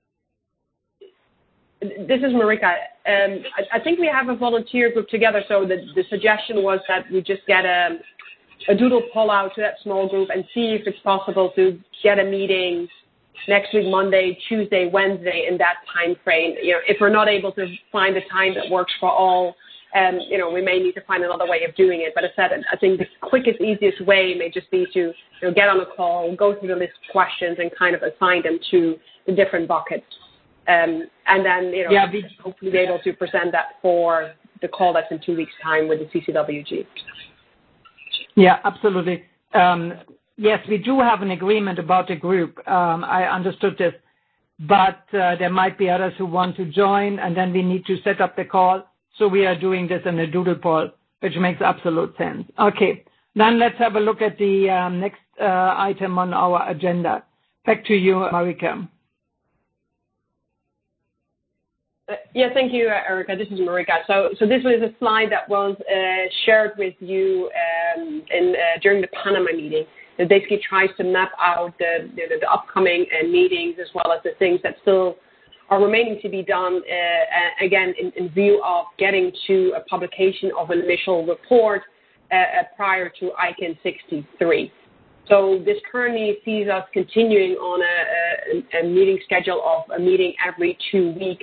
This is Marika. I think we have a volunteer group together, so the suggestion was that we just get a doodle poll out to that small group and see if it's possible to get a meeting next week, Monday, Tuesday, Wednesday, in that time frame. If we're not able to find a time that works for all, we may need to find another way of doing it. But as I said, I think the quickest, easiest way may just be to get on a call, go through the list of questions, and kind of assign them to the different buckets. And then, hopefully be able to present that for the call that's in 2 weeks' time with the CCWG. Yeah, absolutely. Yes, we do have an agreement about the group. I understood this. But there might be others who want to join, and then we need to set up the call. So we are doing this in a doodle poll, which makes absolute sense. Okay, then let's have a look at the next item on our agenda. Back to you, Marika. Yeah, thank you, Erica. This is Marika. So this was a slide that was shared with you during the Panama meeting. It basically tries to map out the upcoming meetings as well as the things that still are remaining to be done, again, in view of getting to a publication of an initial report prior to ICANN 63. So this currently sees us continuing on a meeting schedule of a meeting every 2 weeks.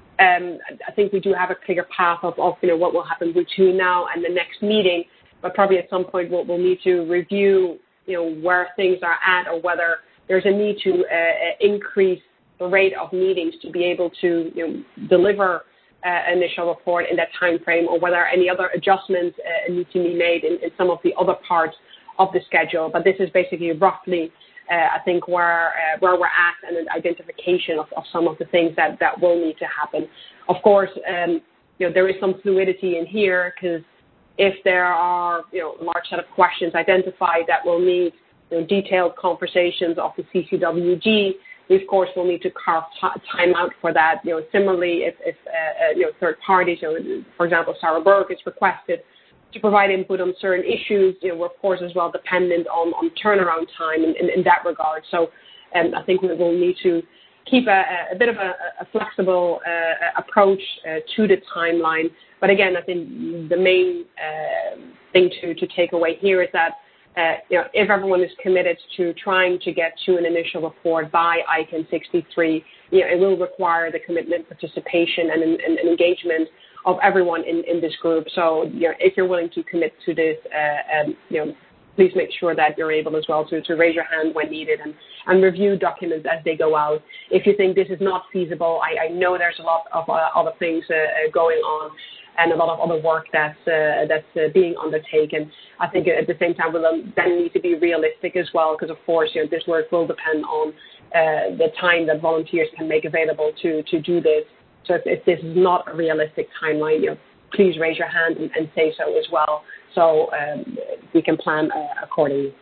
I think we do have a clear path of what will happen between now and the next meeting, but probably at some point we'll need to review where things are at or whether there's a need to increase the rate of meetings to be able to deliver initial report in that time frame, or whether any other adjustments need to be made in some of the other parts of the schedule. But this is basically roughly I think where we're at, and an identification of some of the things that will need to happen. Of course, there is some fluidity in here, because if there are a large set of questions identified that will need detailed conversations of the CCWG, we of course will need to carve time out for that. Similarly, if third parties, for example, Sarah Berg is requested to provide input on certain issues, we're of course as well dependent on turnaround time in that regard. So I think we will need to keep a bit of a flexible approach to the timeline. But again, I think the main thing to take away here is that if everyone is committed to trying to get to an initial report by ICANN 63, it will require the commitment, participation, and engagement of everyone in this group. So if you're willing to commit to this, please make sure that you're able as well to raise your hand when needed and review documents as they go out. If you think this is not feasible, I know there's a lot of other things going on and a lot of other work that's being undertaken. I think at the same time we'll then need to be realistic as well, because of course this work will depend on the time that volunteers can make available to do this. So if this is not a realistic timeline, please raise your hand and say so as well, so we can plan accordingly.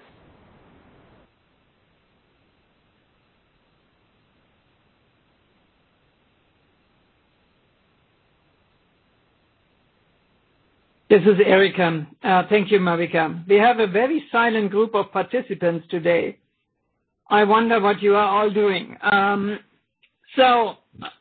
This is Erica. Thank you, Marika. We have a very silent group of participants today. I wonder what you are all doing. So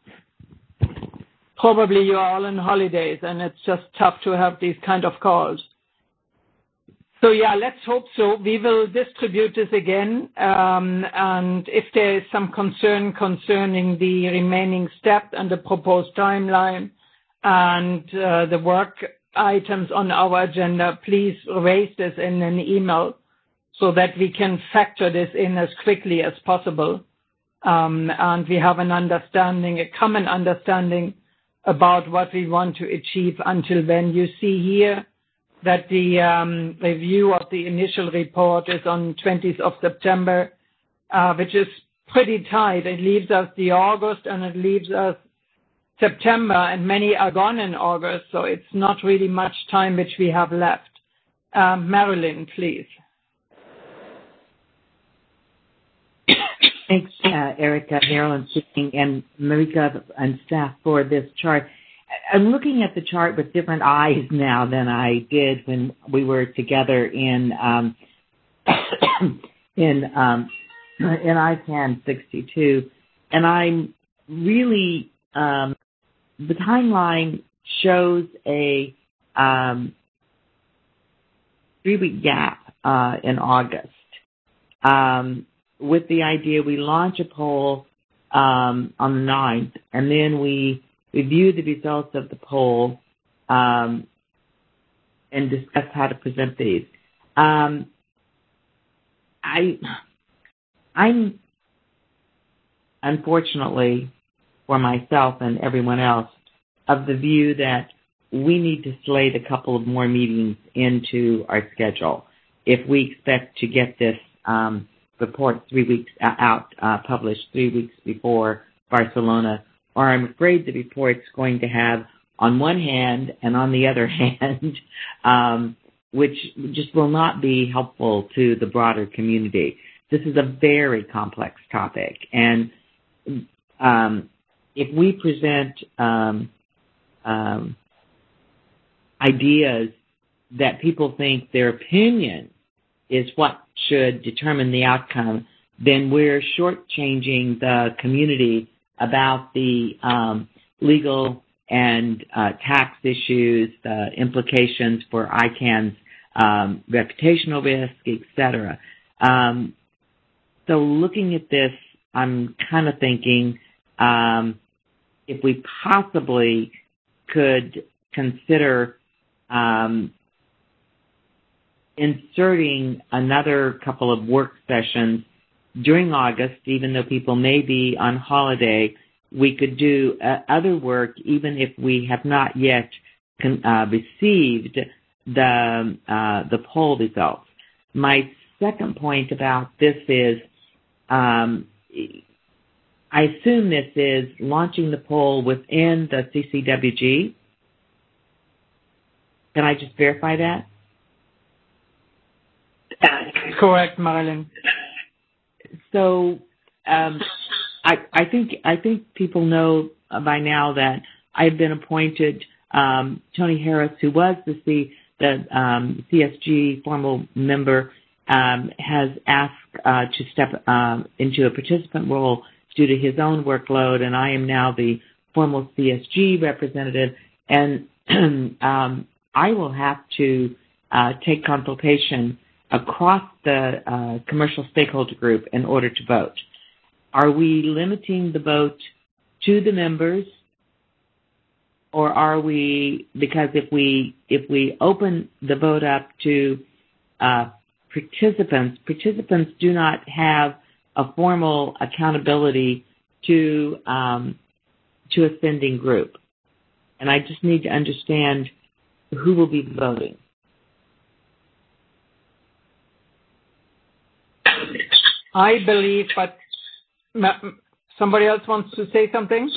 probably you are all on holidays, and it's just tough to have these kind of calls. So yeah, let's hope so. We will distribute this again, and if there is some concern concerning the remaining steps and the proposed timeline and the work items on our agenda, please raise this in an email so that we can factor this in as quickly as possible, and we have an understanding, a common understanding about what we want to achieve until then. You see here that the review of the initial report is on 20th of September, which is pretty tight. It leaves us the August and it leaves us September, and many are gone in August, so it's not really much time which we have left. Marilyn, please. Thanks, Erica, Marilyn speaking, and Marika and staff for this chart. I'm looking at the chart with different eyes now than I did when we were together in ICANN 62, and I'm really the timeline shows a 3-week gap in August. With the idea we launch a poll on the 9th, and then we review the results of the poll and discuss how to present these. I'm unfortunately, for myself and everyone else, of the view that we need to slate a couple of more meetings into our schedule if we expect to get this report 3 weeks out, published 3 weeks before Barcelona, or I'm afraid the report's going to have, on one hand and on the other hand, which just will not be helpful to the broader community. This is a very complex topic, and if we present ideas that people think their opinion is what should determine the outcome, then we're shortchanging the community about the legal and tax issues, the implications for ICANN's reputational risk, etc. So looking at this, I'm kind of thinking if we possibly could consider inserting another couple of work sessions during August, even though people may be on holiday, we could do other work even if we have not yet received the poll results. My second point about this is I assume this is launching the poll within the CCWG. Can I just verify that? Correct, Marilyn. So I think people know by now that I've been appointed. Tony Harris, who was the CSG formal member, has asked to step into a participant role due to his own workload, and I am now the formal CSG representative, and I will have to take consultation across the commercial stakeholder group in order to vote. Are we limiting the vote to the members, or are we, because if we open the vote up to participants do not have a formal accountability to a sending group, and I just need to understand who will be voting. I believe, but somebody else wants to say something?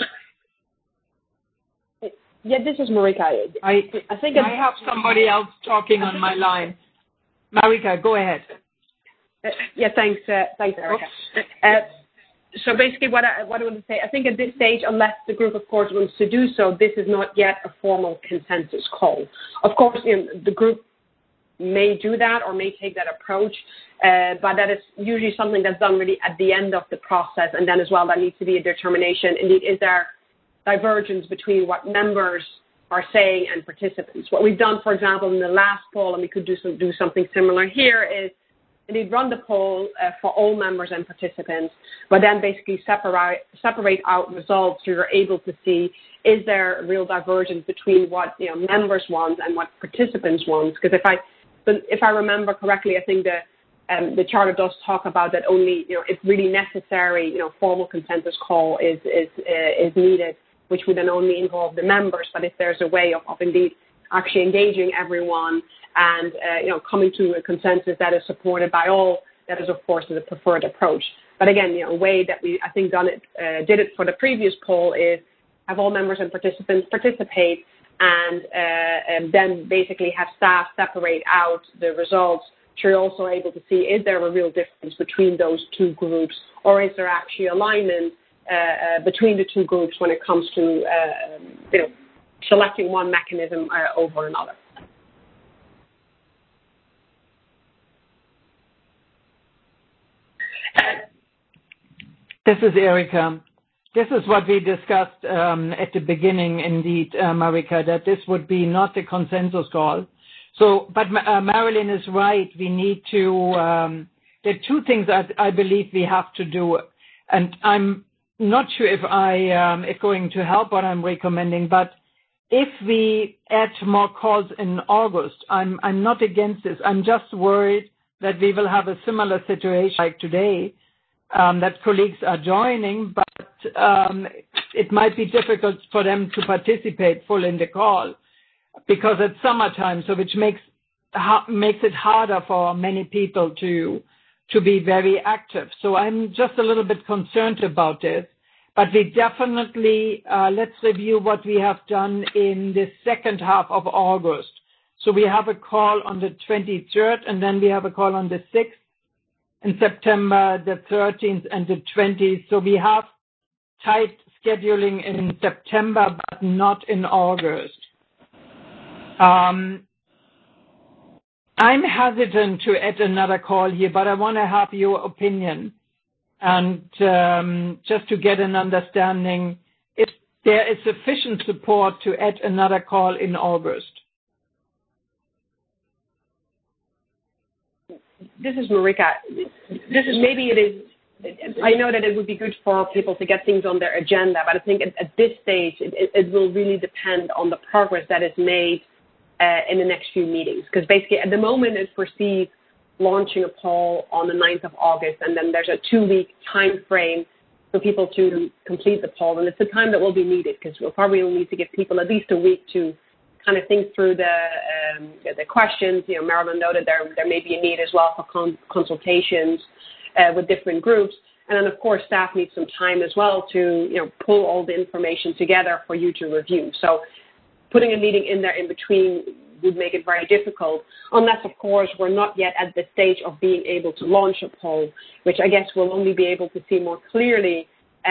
Yeah, this is Marika. I think I have somebody else talking on my line. Marika, go ahead. Thanks, Erica. So basically what I want to say, I think at this stage, unless the group, of course, wants to do so, this is not yet a formal consensus call. Of course, the group may do that or may take that approach, but that is usually something that's done really at the end of the process, and then as well there needs to be a determination. Indeed, is there divergence between what members are saying and participants? What we've done, for example, in the last poll, and we could do something similar here, is indeed run the poll for all members and participants, but then basically separate out results so you're able to see, is there a real divergence between what members want and what participants want? Because if I remember correctly, I think the charter does talk about that only if really necessary, formal consensus call is needed, which would then only involve the members. But if there's a way of indeed actually engaging everyone and coming to a consensus that is supported by all, that is of course the preferred approach. But again, a way that we I think did it for the previous poll is have all members and participants participate, and then basically have staff separate out the results, so you're also able to see, is there a real difference between those two groups, or is there actually alignment between the two groups when it comes to selecting one mechanism over another. This is Erica. This is what we discussed at the beginning, indeed, Marika, that this would be not a consensus call. So, but Marilyn is right. We need to, there are two things that I believe we have to do, and I'm not sure if it's going to help what I'm recommending, but if we add more calls in August, I'm not against this. I'm just worried that we will have a similar situation like today, that colleagues are joining, but it might be difficult for them to participate full in the call because it's summertime, so which makes it harder for many people to be very active. So I'm just a little bit concerned about this. But we definitely, let's review what we have done in the second half of August. So we have a call on the 23rd, and then we have a call on the 6th, in September, the 13th, and the 20th. So we have tight scheduling in September, but not in August. I'm hesitant to add another call here, but I want to have your opinion and just to get an understanding if there is sufficient support to add another call in August. This is Marika. Maybe it is. I know that it would be good for people to get things on their agenda, but I think at this stage it will really depend on the progress that is made in the next few meetings. Because basically at the moment it foresees launching a poll on the 9th of August, and then there's a 2-week time frame for people to complete the poll. And it's the time that will be needed because we'll probably need to give people at least a week to kind of think through the questions. You know, Marilyn noted there may be a need as well for consultations with different groups. And then, of course, staff needs some time as well to, pull all the information together for you to review. So putting a meeting in there in between would make it very difficult, unless, of course, we're not yet at the stage of being able to launch a poll, which I guess we'll only be able to see more clearly,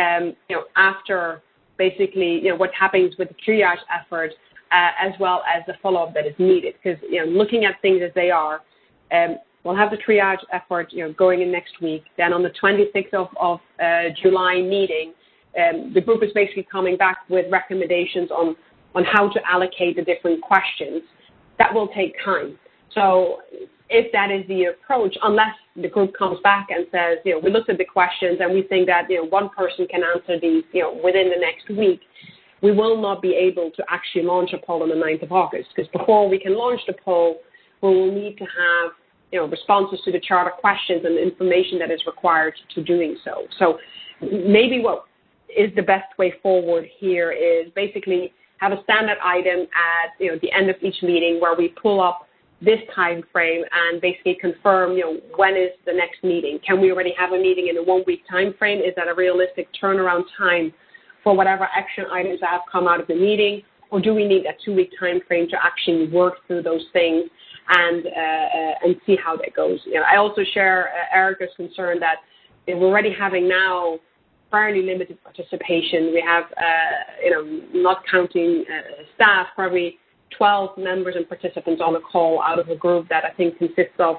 after basically, what happens with the triage effort, as well as the follow-up that is needed. Because, looking at things as they are, we'll have the triage effort, going in next week. Then on the 26th of July meeting, the group is basically coming back with recommendations on how to allocate the different questions. That will take time. So if that is the approach, unless the group comes back and says, we looked at the questions and we think that, one person can answer these, within the next week, we will not be able to actually launch a poll on the 9th of August. Because before we can launch the poll, we will need to have, responses to the charter questions and the information that is required to doing so. So maybe what is the best way forward here is basically have a standard item at, the end of each meeting where we pull up this time frame and basically confirm, when is the next meeting? Can we already have a meeting in a 1-week time frame? Is that a realistic turnaround time for whatever action items that have come out of the meeting? Or do we need a 2-week time frame to actually work through those things and see how that goes? I also share Erica's concern that we're already having now fairly limited participation. We have, not counting staff, probably 12 members and participants on a call out of a group that I think consists of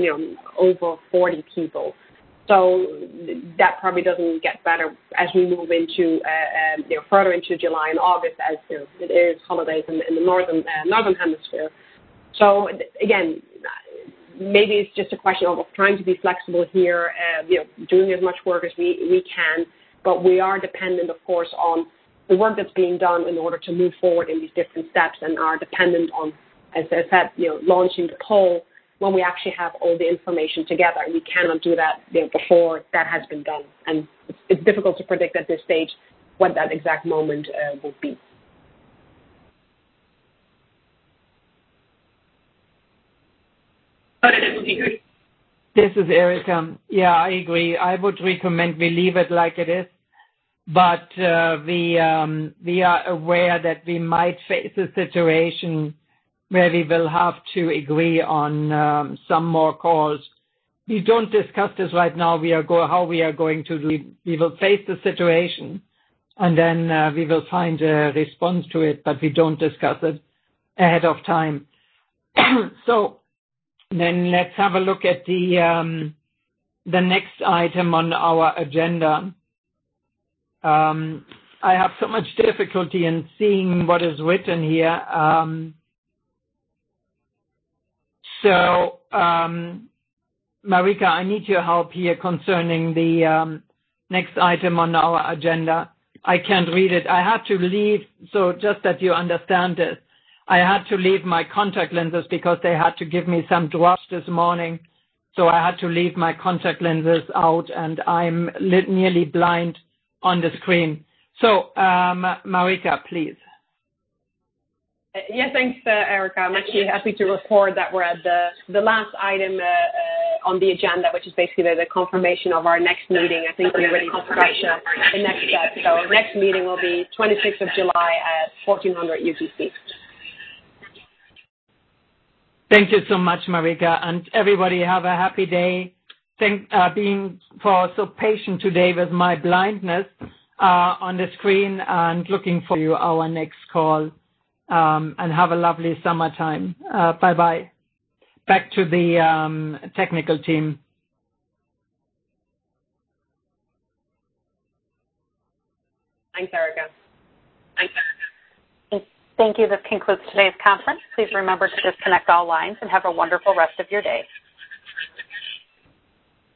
over 40 people. So that probably doesn't get better as we move into, further into July and August, as it is holidays in the northern hemisphere. So again, maybe it's just a question of trying to be flexible here, doing as much work as we can, but we are dependent, of course, on the work that's being done in order to move forward in these different steps, and are dependent on, as I said, launching the poll when we actually have all the information together. We cannot do that before that has been done, and it's difficult to predict at this stage what that exact moment will be. But it would be good. This is Erica. Yeah, I agree. I would recommend we leave it like it is. But we are aware that we might face a situation where we will have to agree on some more calls. We don't discuss this right now. How we are going to do. We will face the situation, and then we will find a response to it. But we don't discuss it ahead of time. So then let's have a look at the next item on our agenda. I have so much difficulty in seeing what is written here. So, Marika, I need your help here concerning the next item on our agenda. I can't read it. I had to leave, so just that you understand this, I had to leave my contact lenses because they had to give me some drops this morning. So I had to leave my contact lenses out, and I'm nearly blind on the screen. So, Marika, please. Yes, thanks, Erica. I'm actually happy to report that we're at the last item on the agenda, which is basically the confirmation of our next meeting. I think we already discussed the next step. So our next meeting will be 26th of July at 1400 UTC. Thank you so much, Marika, and everybody have a happy day. Thank being for so patient today with my blindness. on the screen, and looking forward to our next call. And have a lovely summertime. Bye-bye. Back to the technical team. Thanks, Erica. Thank you. This concludes today's conference. Please remember to disconnect all lines and have a wonderful rest of your day.